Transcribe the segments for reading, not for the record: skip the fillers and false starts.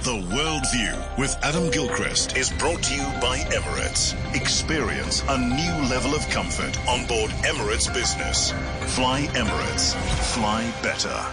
The World View with Adam Gilchrist is brought to you by Emirates. Experience a new level of comfort on board Emirates Business. Fly Emirates. Fly better.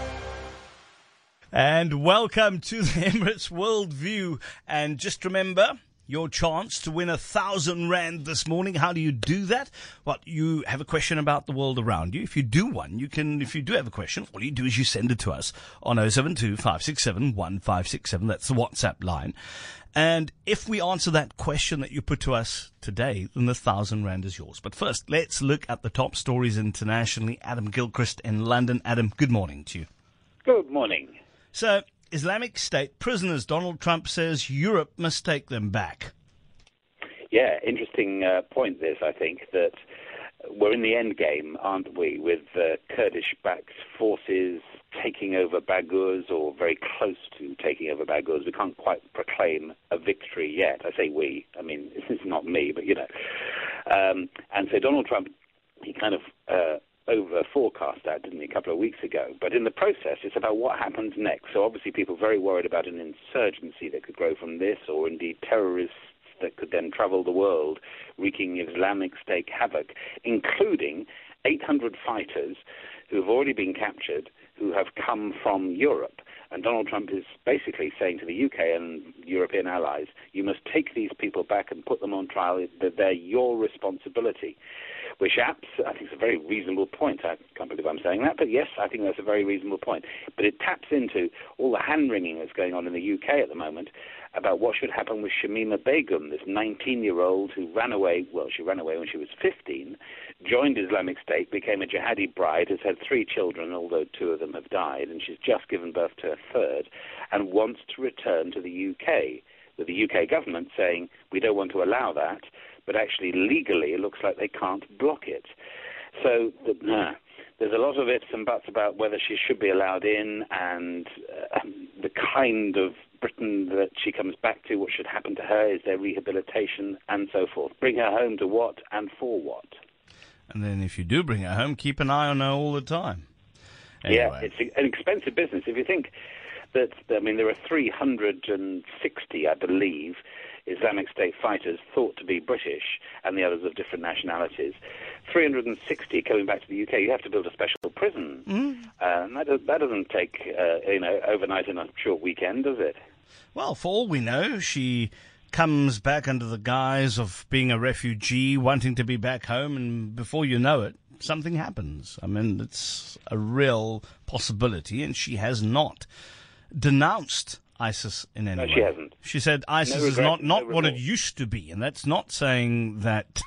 And welcome to the Emirates World View. And just remember, your chance to win 1,000 Rand this morning. How do you do that? Well, you have a question about the world around you. If you do if you do have a question, all you do is you send it to us on 072 567 1567. That's the WhatsApp line. And if we answer that question that you put to us today, then the 1,000 Rand is yours. But first, let's look at the top stories internationally. Adam Gilchrist in London. Adam, good morning to you. Good morning. So, Islamic State prisoners, Donald Trump says Europe must take them back. Yeah, interesting point this, I think, that we're in the end game, aren't we, with Kurdish-backed forces taking over Baghouz, or very close to taking over Baghouz. We can't quite proclaim a victory yet. I say we. I mean, it's not me, but, you know. And so Donald Trump, he kind of over-forecast that, didn't he, a couple of weeks ago. But in the process, it's about what happens next. So obviously people are very worried about an insurgency that could grow from this, or indeed terrorists that could then travel the world, wreaking Islamic State havoc, including 800 fighters who have already been captured, who have come from Europe. And Donald Trump is basically saying to the UK and European allies, you must take these people back and put them on trial. They're your responsibility. Which I think is a very reasonable point. I can't believe I'm saying that, but yes, I think that's a very reasonable point. But it taps into all the hand-wringing that's going on in the UK at the moment about what should happen with Shamima Begum, this 19-year-old who ran away. Well, she ran away when she was 15, joined Islamic State, became a jihadi bride, has had 3 children, although 2 of them have died, and she's just given birth to a third, and wants to return to the UK, with the UK government saying, we don't want to allow that, but actually legally it looks like they can't block it. So there's a lot of ifs and buts about whether she should be allowed in, and the kind of Britain that she comes back to, what should happen to her, is there rehabilitation, and so forth. Bring her home to what and for what? And then if you do bring her home, keep an eye on her all the time. Anyway. Yeah, it's an expensive business. If you think that, I mean, there are 360, I believe, Islamic State fighters thought to be British, and the others of different nationalities. 360 coming back to the UK. You have to build a special prison. And that doesn't take overnight in a short weekend, does it? Well, for all we know, she comes back under the guise of being a refugee, wanting to be back home, and before you know it, something happens. I mean, it's a real possibility, and she has not denounced ISIS in any way. No, she hasn't. She said ISIS is not what it used to be, and that's not saying that,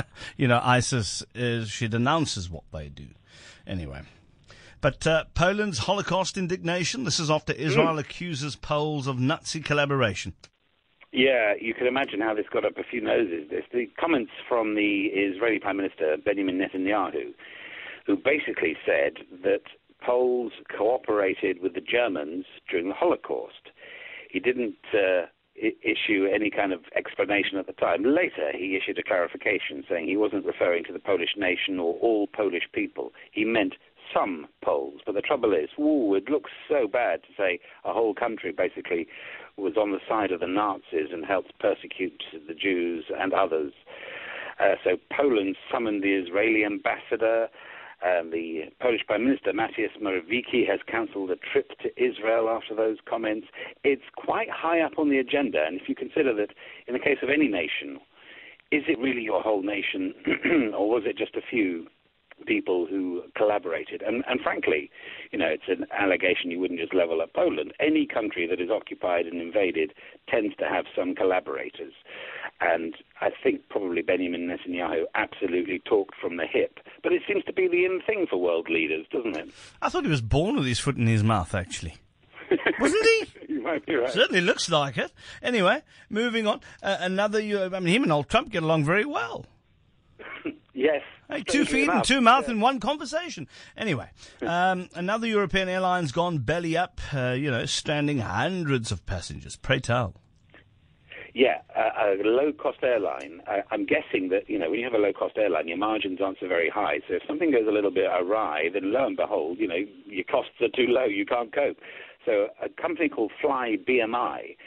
ISIS is, she denounces what they do. Anyway. But Poland's Holocaust indignation, this is after Israel accuses Poles of Nazi collaboration. Yeah, you can imagine how this got up a few noses. There's the comments from the Israeli Prime Minister, Benjamin Netanyahu, who basically said that Poles cooperated with the Germans during the Holocaust. He didn't issue any kind of explanation at the time. Later, he issued a clarification saying he wasn't referring to the Polish nation or all Polish people. He meant some Poles. But the trouble is, it looks so bad to say a whole country basically was on the side of the Nazis and helped persecute the Jews and others. So Poland summoned the Israeli ambassador. The Polish Prime Minister, Mateusz Morawiecki, has cancelled a trip to Israel after those comments. It's quite high up on the agenda, and if you consider that in the case of any nation, is it really your whole nation, or was it just a few people who collaborated? And frankly, it's an allegation you wouldn't just level at Poland. Any country that is occupied and invaded tends to have some collaborators. And I think probably Benjamin Netanyahu absolutely talked from the hip. But it seems to be the in thing for world leaders, doesn't it? I thought he was born with his foot in his mouth, actually. Wasn't he? You might be right. Certainly looks like it. Anyway, moving on. Him and old Trump get along very well. Yes. Hey, 2 feet and 2 mouths in one conversation. Anyway, another European airline's gone belly up, stranding hundreds of passengers. Pray tell. Yeah, a low-cost airline. I'm guessing that, when you have a low-cost airline, your margins aren't so very high. So if something goes a little bit awry, then lo and behold, your costs are too low. You can't cope. So a company called Fly BMI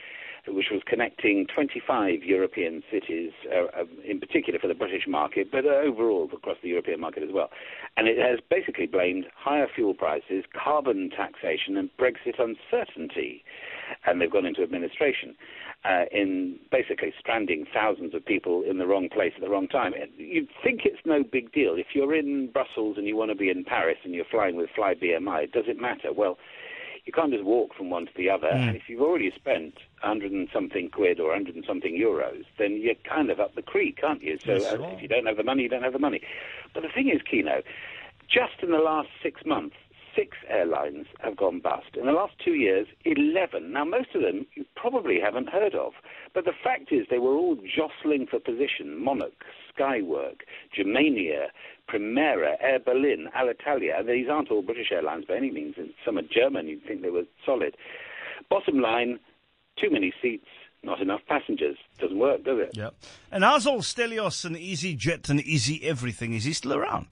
which was connecting 25 European cities, in particular for the British market, but overall across the European market as well. And it has basically blamed higher fuel prices, carbon taxation, and Brexit uncertainty. And they've gone into administration in basically stranding thousands of people in the wrong place at the wrong time. You'd think it's no big deal. If you're in Brussels and you want to be in Paris and you're flying with Fly BMI, does it matter? Well, you can't just walk from one to the other. And if you've already spent 100 and something quid or 100 and something euros, then you're kind of up the creek, aren't you? So if you don't have the money, you don't have the money. But the thing is, Kino, just in the last 6 months, 6 airlines have gone bust. In the last 2 years, 11. Now, most of them you probably haven't heard of. But the fact is they were all jostling for position. Monarch, Skywork, Germania, Primera, Air Berlin, Alitalia. These aren't all British airlines by any means. And some are German. You'd think they were solid. Bottom line, too many seats, not enough passengers. Doesn't work, does it? Yeah. And how's old Stelios and EasyJet and Easy Everything? Is he still around?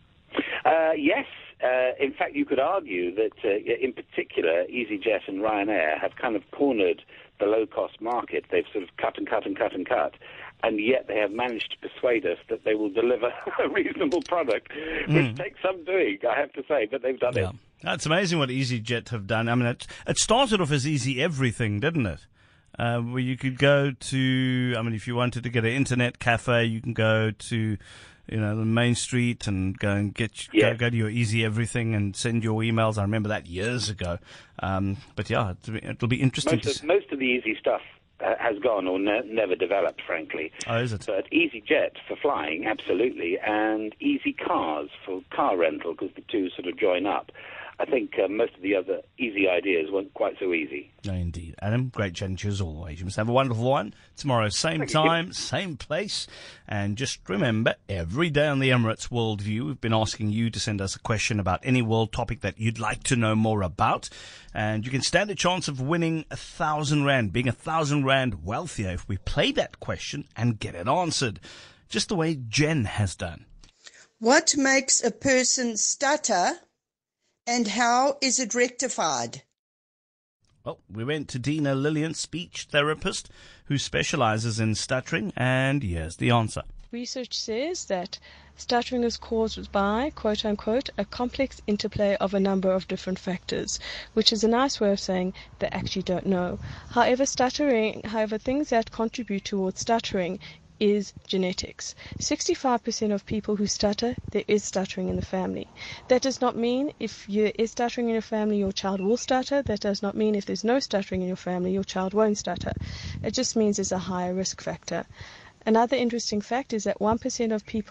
Yes. In fact, you could argue that, in particular, EasyJet and Ryanair have kind of cornered the low-cost market. They've sort of cut and cut and cut and cut, and yet they have managed to persuade us that they will deliver a reasonable product, which takes some doing, I have to say, but they've done it. It's amazing what EasyJet have done. I mean, it started off as Easy Everything, didn't it? Where you could go to, I mean, if you wanted to get an internet cafe, you can go to, the main street and go and go to your Easy Everything and send your emails. I remember that years ago. But yeah, it'll be interesting. Most of the easy stuff has gone or never developed, frankly. Oh, is it? But EasyJet for flying, absolutely, and Easy Cars for car rental, because the two sort of join up. I think most of the other easy ideas weren't quite so easy. No, indeed. Adam, great chatting to you as always. You must have a wonderful one. Tomorrow, same time, same place. And just remember, every day on the Emirates Worldview, we've been asking you to send us a question about any world topic that you'd like to know more about. And you can stand a chance of winning 1,000 Rand, being 1,000 Rand wealthier if we play that question and get it answered, just the way Jen has done. What makes a person stutter? And how is it rectified? Well, we went to Dina Lillian, speech therapist, who specializes in stuttering, and here's the answer. Research says that stuttering is caused by, quote-unquote, a complex interplay of a number of different factors, which is a nice way of saying they actually don't know. However, things that contribute towards stuttering is genetics. 65% of people who stutter, there is stuttering in the family. That does not mean if there is stuttering in your family, your child will stutter. That does not mean if there's no stuttering in your family, your child won't stutter. It just means there's a higher risk factor. Another interesting fact is that 1%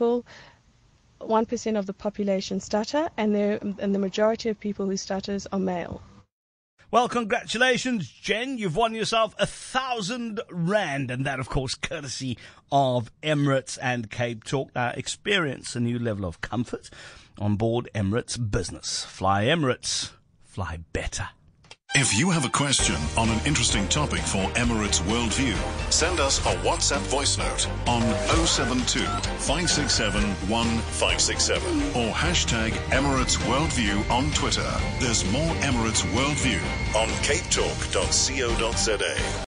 of the population stutter, and the majority of people who stutters are male. Well, congratulations, Jen. You've won yourself 1,000 Rand, and that, of course, courtesy of Emirates and Cape Talk. Now, experience a new level of comfort on board Emirates Business. Fly Emirates. Fly better. If you have a question on an interesting topic for Emirates Worldview, send us a WhatsApp voice note on 072 567 1567 or hashtag Emirates Worldview on Twitter. There's more Emirates Worldview on capetalk.co.za.